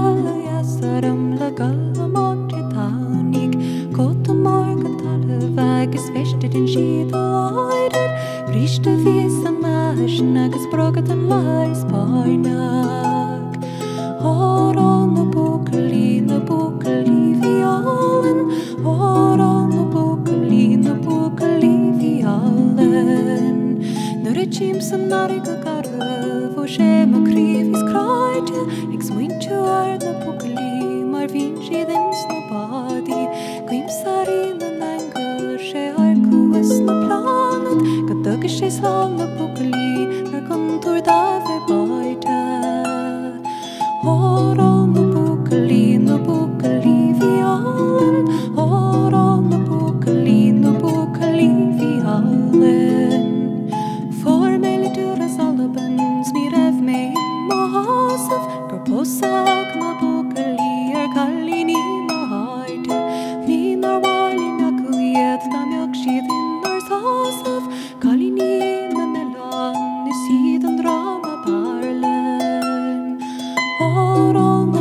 Jasaram le gallamotri tánig Kota morgan tala vegus vested in sheet lighted Brista vis an mash nagus brogat an lies painag Oron na bukali violin Oron na bukali violin Nur het chimsen nariga garve Vo shema krivis kraite Ik swintje ar na bukali Mar vinci dins na badi Gwim sari na nangar She arkuas na planet Gadug she slang na bukali Ar kontur dave baita Oron na bukali violin Oron na bukali violin Formele duras allabans Mi rev me mahasaf Garposak na bukali Kallini na haite Vi narwali na kuyet Na mjakshidin nar sasaf Kallini na melan Nisid an drama parlen Oron